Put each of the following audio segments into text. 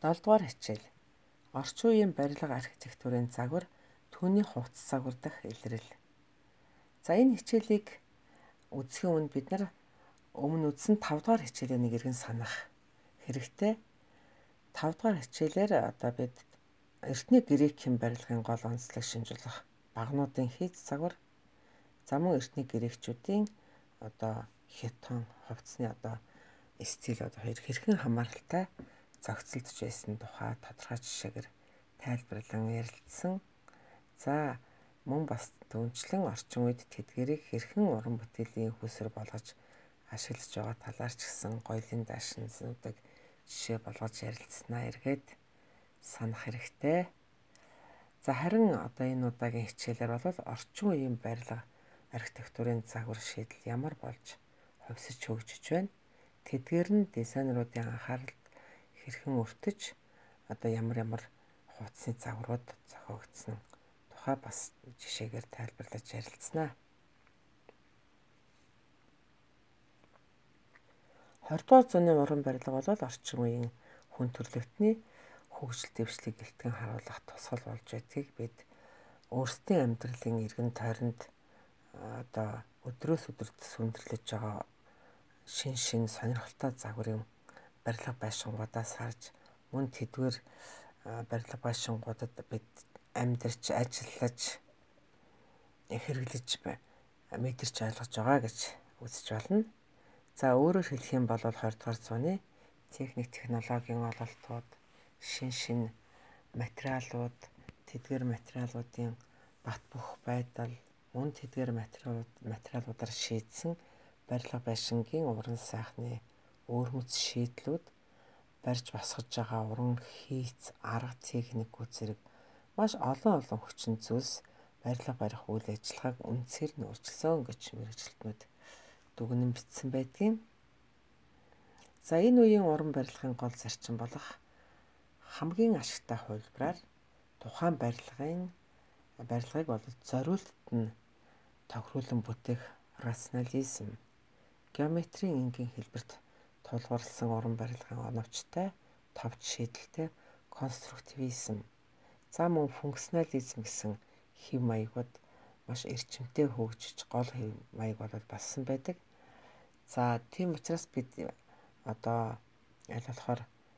7 дугаар хичээл. Орчин үеийн барилга архитектурын загвар, түүний хувцас загвар дахь илрэл. За энэ хичээлийг үзэхийн өмнө бид нар өмнө үзсэн 5 дугаар хичээлээ нэг иргэн санах хэрэгтэй. 5 дугаар хичээлээр одоо бид эртний грекийн барилгын гол онцлог шинжлэх багнуудын хийц загвар, за мөн эртний грекчүүдийн одоо хятад хувцсны одоо стил одоо хоёр хэрхэн хамааралтай зохицолдож байсан тухай тодорхой жишээгээр тайлбарлан ярилцсан. За мөн бас түүнчлэн орчин үед тэдгэрийг хэрхэн уран бүтээлийн хүсэр болгож ашиглаж байгаа талаар ч гэсэн гоёлын даашинзуудыг жишээ болгож ярилцсанаа эргээд санах хэрэгтэй. За харин одоо энэ удаагийн хичээлээр бол орчин үеийн барилга архитектурын загвар шийдэл ямар болж хувьсаж хөгжиж байна. Тэдгээр нь дизайнеруудын анхааралд хэрхэн өртөж одоо ямар хувцсны загварууд зохиогдсон тухай бас жишээгээр тайлбарлаж ярилцсанаа. 20 дугаар зууны уран барилга бол орчин үеийн хүн төрөлхтний хөгжил дэвшлиг гэлтгэн харуулах тусгал болж байдгийг бид өөрсдийн амьдралын эргэн тойронд одоо өдрөөс өдөрт сүндэрлэж байгаа шин сонирхолтой загварын барилга байшингуудаас харж, мөн тэдгээр барилга байшингуудад бид амьдарч, ажиллаж, хэрэглэж, мэдэрч ойлгож байгаа гэж үзэж байна. За өөрөөр хэлэх юм бол 20 дугаар зууны техник технологийн ололтууд, шин материалууд, тэдгээр материалуудын бат бөх байдал, мөн тэдгээр материалуудаар шийдсэн барилга байшингийн уран сайхны өөрмөц шийдлүүд, барьж босгож байгаа уран хийц, арга техникүүд зэрэг маш олон хүчин зүйлс барилга барих үйл ажиллагааг үнэхээр нь өөрчилсөн гэж мэргэжилтнүүд дүгнэн бичсэн байдгийн. За энэ үеийн уран барилгын гол зарчим болох хамгийн ашигтай хувилбараар тухайн барилгыг бол зориултад нь тохируулан бүтээх рационализм, геометрийн энгийн хэлбэрт тулгуурласан уран барилгын оновчтой, товч шийдэлтэй конструктивизм, за мөн функционализм гэсэн хэв маягууд маш эрчимтэй хөгжиж гол хэв маяг болоод болсон байдаг. За тийм учраас бид одоо аль болохоор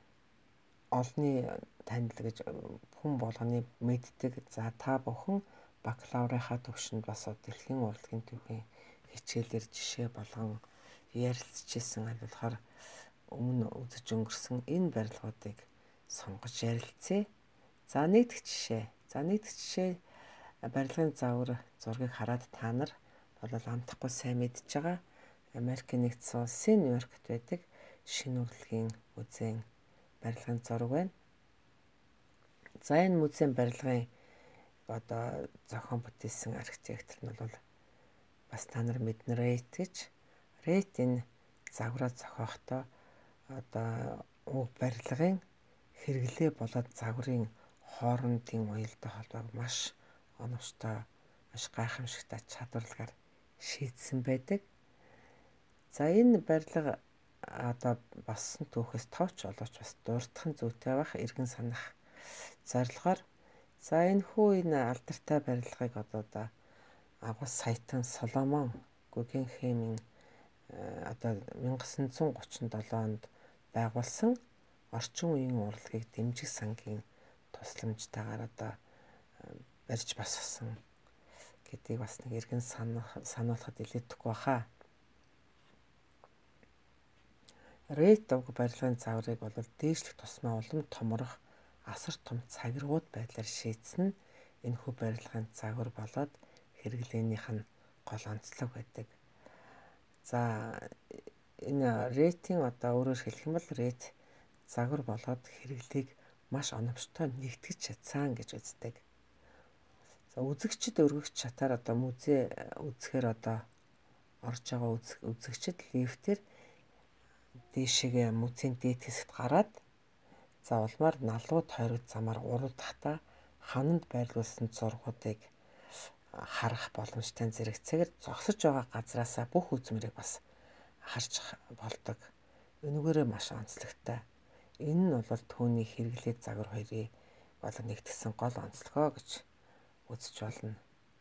олонний танил гэж хүн болгоны мэддэг. За та бүхэн бакалаврынхаа төвшөнд бас дэлхийн урлагийн төвийн хичээлээр жишээ болгон ярилцчихсэн аль болохоор өмнө үзэж өнгөрсөн энэ барилгуудыг сонгож ярилцъя. За нэгдүгээр жишээ барилгын загвар зургийг хараад та нар бол амтахгүй сайн мэдж байгаа Америкийн нэгдсэн улсын Нью-Йоркт байдаг шинэ урлагийн музейн барилгын зураг байна. За энэ музейн барилгын одоо зохион бүтээсэн архитектор нь бол бас та нар мэднэ Рейт гэж. Рейт энэ загвараа зохиохдоо одоо барилгын хэрэглээ болоод загварын хоорондын уялдаа холбоог маш оновчтой, маш гайхамшигтай чадварлагаар шийдсэн байдаг. За энэ барилга одоо боссон түүхээс товч олооч бас дурдахын зүйтэй байх эргэн санах зорилгоор за энэ алдартай барилгыг одоо агуус саятан Соломон Гугенхеймийн одоо 1937 онд байгуулсан орчин үеийн урлагийг дэмжих сангийн тусламжтайгаар одоо барьж босгосон гэдгийг бас нэг эргэн сануулахад илүүдэхгүй баха. Рейт барилгын загварыг бол дээшлэх тусмаа улам томрох асар том цагиргууд байдлаар шийдсэн нь энэхүү барилгын загвар болоод хэрэглээнийх нь гол онцлог байдаг. За энэ рейтийн одоо өөрөөр хэлэх юм бол рейт загвар болоод хэрэглээг маш оновчтой нэгтгэж чадсан гэж үздэг. За үзэгчд өргөх чатаар одоо музей үзэхээр одоо орж байгаа үзэгчд лифтээр дээшээгээ музейн дээд хэсэгт гараад за улмаар налууд тойрог замаар уруудахтаа хананд байрлуулсан зургуудыг харах боломжтой зэрэгцээгээр зогсож байгаа газраасаа бүх үзмэрийг бас харж болдог. Энэгээрээ маш онцлогтой. Энэ нь бол түүний хэрэглээд загвар хоёрыг болон нэгтгэсэн гол онцлогоо гэж үзэж болно.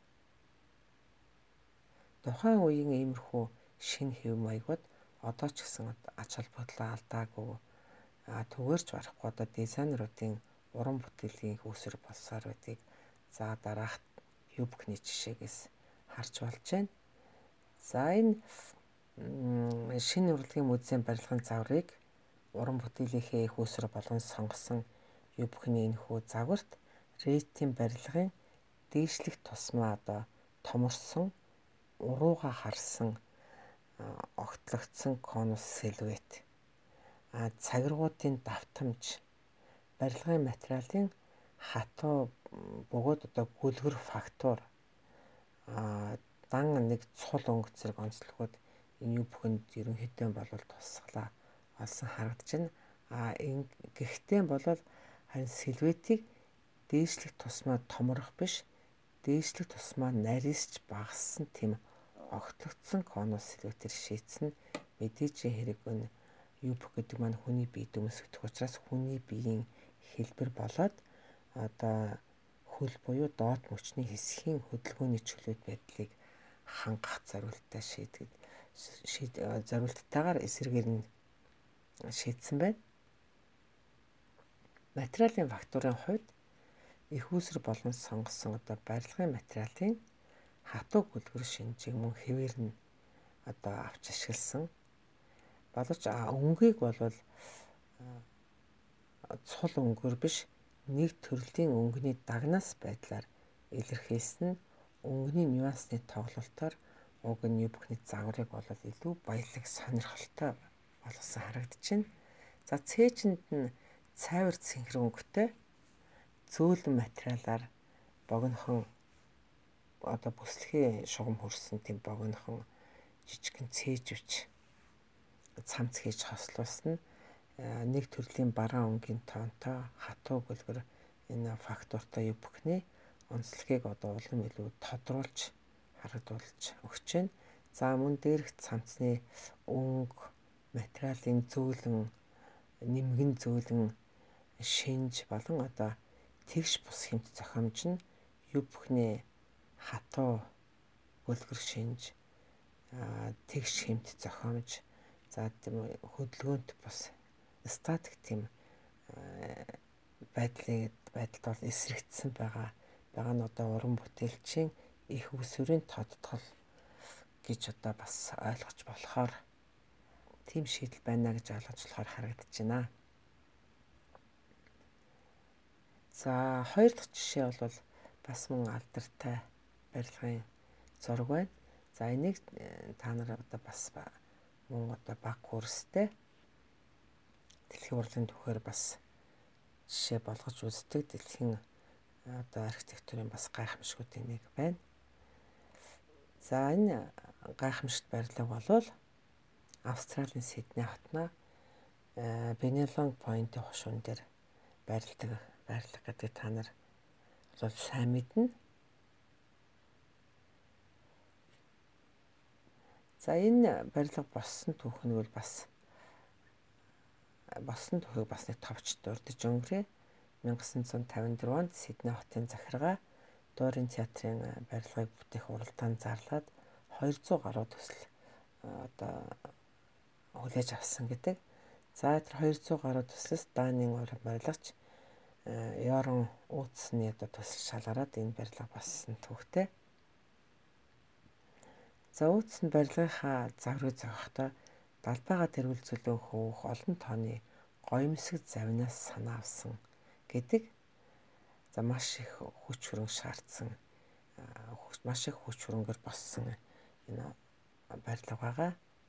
Тухайн үеийн иймэрхүү шинэ хэв маягууд одоо ч гэсэн ач холбогдлоо алдаагүй түгээрч барахгүй одоо дизайнеруудын уран бүтээлийн үүсвэр болсоор байдгийг за дараах юбкний жишээгээс харж болж байна. За энэ шинэ урлагийн музейн барилгын загварыг уран бүтээлийнхээ их үүсвэр болгон сонгосон юбкний энэхүү загварт Ретийн барилгын дээшлэх тусмаа одоо томорсон урууга харсан огтлогдсон конус силуэт цагиргуудын давтамж барилгын материалын хатуу бөгөөд одоо гүлгэр фактур дан нэг цул өнгө зэрэг онцлогууд энэ юбкэнд ерөнхийдөө бол тусглаа олсон харагдаж байна. Гэхдээ бол харин силуэтийг дээшлэх тусмаа томрох биш дээшлэх тусмаа нарийсч багассан тийм огтлогдсон конус силуэтээр шийдсэн мэдээж хэрэггүй юбк гэдэг маань хүний бие дөмсгдөх учраас хүний биеийн хэлбэр болоод одоо хөл буюу доод мөчний хэсгийн хөдөлгөөний чөлөөт байдлыг хангах зорилттайгаар эсрэгээр нь шийдсэн байна. Материалын фактурын хувьд их үүсвэр болон сонгосон одоо барилгын материалын хатуу гүлгэр шинжийг мөн хэвээр нь одоо авч ашигласан. Боловч өнгийг бол цул өнгөөр биш нэг төрлийн өнгөний дагнаас байдлаар илэрхийлсэн нь өнгөний нюансны тоглолтоор уг нь юбкний загварыг бол илүү баялаг сонирхолтой болгосон харагдаж байна. За цээжинд нь цайвар цэнхэр өнгөтэй зөөлөн материалаар богинохон одоо бүслэхийн шугам хөрсөн тийм богинохон жижигхэн цээжвч цамц хийж хослуулсан нь нэг төрлийн бараан өнгийн тоонтой хатуу гүлгэр энэ фактуртай юбкний онцлогийг одоо улам илүү тодруулж харагдуулж өгч байна. За мөн дээрх цамцны өнгө материалын зөөлөн нэмгэн зөөлөн шинж болон одоо тэгш бус хэмт зохиомж нь юбкний хатуу гүлгэр шинж тэгш хэмт зохиомж за тийм хөдөлгөөнт бас статик тийм байдалд бол эсрэгдсэн байгаа нь одоо уран бүтээлчийн их үүсвэрийн тодтгол гэж одоо бас ойлгож болохоор тийм шийдэл байна гэж ойлгож болохоор харагдаж байна. За хоёр дахь жишээ бол бас мөн алдартай барилгын зураг байна. За энийг та нар одоо бас мөн одоо баг курстэй дэлхийн урлагийн түүхээр бас жишээ болгож үздэг дэлхийн одоо архитектурын бас гайхамшгуудын нэг байна. За энэ гайхамшигт барилга бол Австралийн Сидней хотноо Бенелонг Пойнтын хушуун дээр байрладаг барилга гэдэг та нар бол сайн мэднэ. За энэ барилга боссон түүхнийг бас нэг товч дурдж өнгөрөө 1954 онд Сидней хотын захиргаа Дорин театрын барилгыг бүтээх уралдаанд зарлаад 200 гаруй төсөл одоо хүлээж авсан гэдэг. За тэр 200 гаруй төслөөс Данийн уран барилгач Ёрон Ууцны одоо төсөл шалгараад энэ барилга болсон түүхтэй. За Ууцны барилгынхаа загварыг зохиохдоо далбайгаа тэргүүлзүүлэн хөөх олон тооны гоёмсог завинаас санаа авсан гэдэг. За маш их хүч хөрөнгө шаардсан маш их хүч хөрөнгөөр болсон энэ барилга байгаа.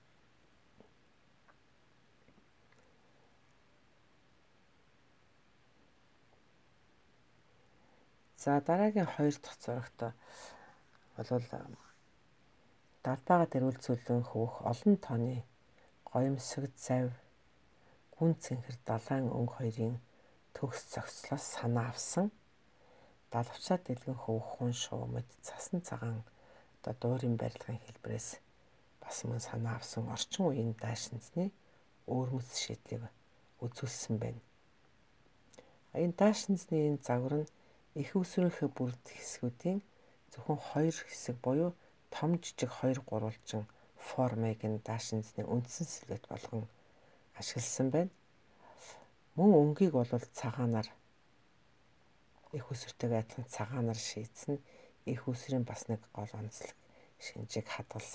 За дараагийн хоёр дахь зурагт бол далбайгаа тэргүүлзүүлэн хөөх олон тооны гоёмсог зав гүн цэнхэр далайн өнгө хоёрын төгс зохицлоос санаа авсан далавчаа дэлгэн хөвөх хүн шуу мэд цасан цагаан одоо дуурин барилгын хэлбэрээс бас мөн санаа авсан орчин үеийн дайшинзны өөрмөц шийдлийг үзүүлсэн байна. Энэ даашинзны энэ загвар нь их усрынхээ бүрд хэсгүүдийн зөвхөн 2 хэсэг буюу том жижиг 2 гурвалжин формыг энэ даашинзны үндсэн сэлбэт болгон ашигласан байна. Мөн өнгийг бол цагаанаар их усртэйгээ адилхан цагаанаар шийдсэн их усрын бас нэг гол онцлог шинжийг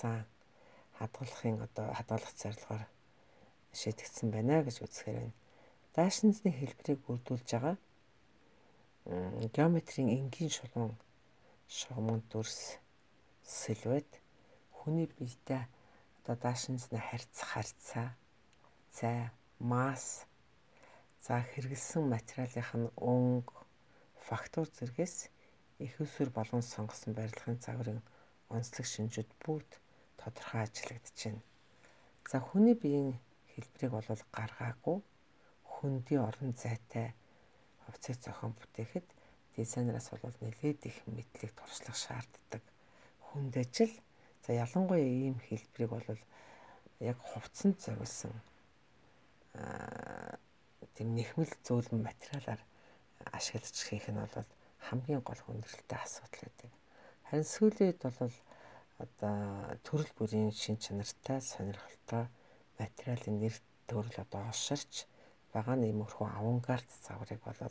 хадгалах зорилгоор шийдэгдсэн байна гэж үзэхээр байна. Даашинзны хэлбэрийг бүрдүүлж байгаа геометрийн энгийн шугамд дүрс сэлбэт хүний биетэй даашинзны харьцаа, цай, масс, за хэрэглэсэн материалынх нь өнг, фактур зэргээс их усүр болгон сонгосон барилгын загварын онцлог шинжүүд бүгд тодорхой ажиглагдаж байна. За хүний биеийн хэлбэрийг бол гаргаагүй хөндий орон зайтай хувцсыг зохион бүтээхэд дизайнераас бол нэлээд их мэдлэг туршлага шаарддаг хүнд ажил. За ялангуяа ийм хэлбэрийг бол яг хувцсанд зориулсан тийм нэхмэл зөөлөн материалаар ашиглаж хийх нь бол хамгийн гол хүндрэлтэй асуудал байдаг. Харин сүүлийн үед бол төрөл бүрийн шин чанартай, сонирхолтой материалын нэр төрөл олширч байгаа нэмэрхүү авангард загварыг бол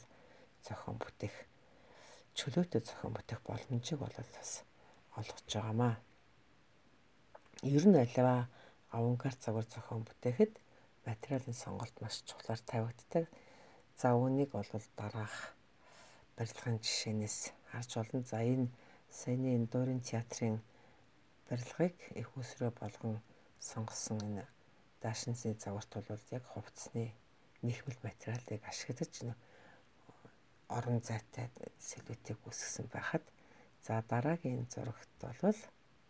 чөлөөтэй зохион бүтэх боломжийг бол бас олгож байгаамаа. Ер нь аливаа авангард загвар зохион бүтээхэд материалын сонголт маш чухлаар тавигддаг. За үүнийг бол дараах барилгын жишээнээс харж болно. За энэ саяны Дорын театрын барилгыг их усроо болгон сонгосон энэ даашинзны загварт бол яг хувцсны нэхмэл материалыг ашиглаж орон зайтай сэлбэтийг үүсгэсэн байхад за дараагийн зурагт бол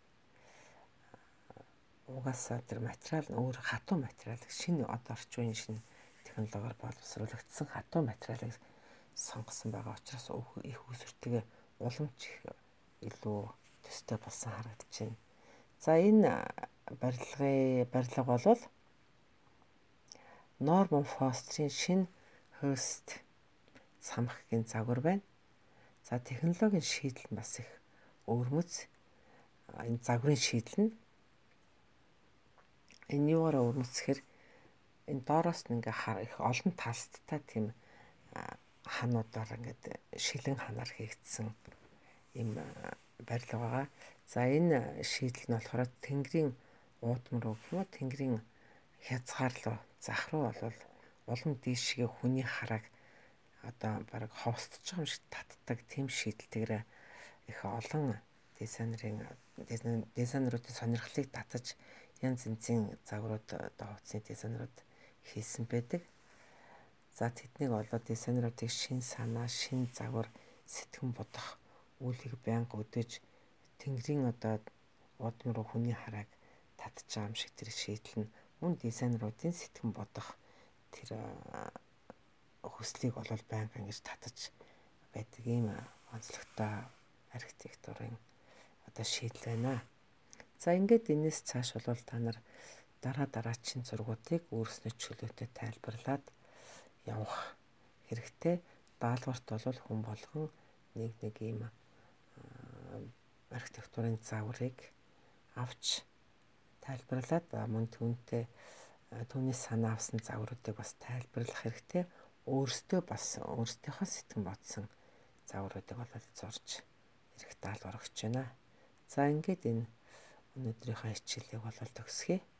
угаасаа тэр материал нь өөр хатуу материал шинэ орчин үеийн шинэ технологиор боловсруулагдсан хатуу материалыг сонгосон байгаа учраас их усртэйгээ уламж илүү төстэй болсон харагдаж байна. За энэ барилга бол Норман Фостерийн шинэ Херст цамхгийн загвар байна. За технологийн шийдэл нь бас их өвөрмөц. Энэ загварын шийдэл нь энэ юугаар өвөрмөцөхөр энэ доороос нь ингээ их олон талсттай тийм хануудаар ингээд шилэн ханаар хийгдсэн юм барилга байгаа. За энэ шийдэл нь болохоор тэнгэрийн уудам руу тэнгэрийн хязгаар руу зах руу бол улам дээшгээ хүний харааг бараг ховстож байгаа юм шиг татдаг тийм шийдэлтэйгээр их олон дизайнеруудын сонирхлыг татаж янз янзын загварууд хувцсны дизайнерууд хийсэн байдаг. За тэднийг дизайнеруудыг шин санаа, шин загвар, сэтгэн бодох үйлийг байнга өдөөж тэнгэрийн удам руу хүний харааг татж байгаа юм шиг тэр шийдэл нь мөн дизайнеруудын сэтгэн бодох тэр хүслийг байнга ингэж татаж байдаг ийм онцлогтой архитектурын шийдэл байна. За ингээд энэс цааш та нар дараагийн зургуудыг өөрснөө чөлөөтэй тайлбарлаад явах хэрэгтэй. Даалгаварт бол хүн болгон нэг ийм архитектурын загварыг авч тайлбарлаад мөн түүний санаа авсан загваруудыг бас тайлбарлах хэрэгтэй. Өөрсдийнхөө сэтгэн бодсон загваруудыг зурж ирэх даалгавар өгч байна. За ингээд энэ өнөөдрийнхөө хичээлийг төгсгье.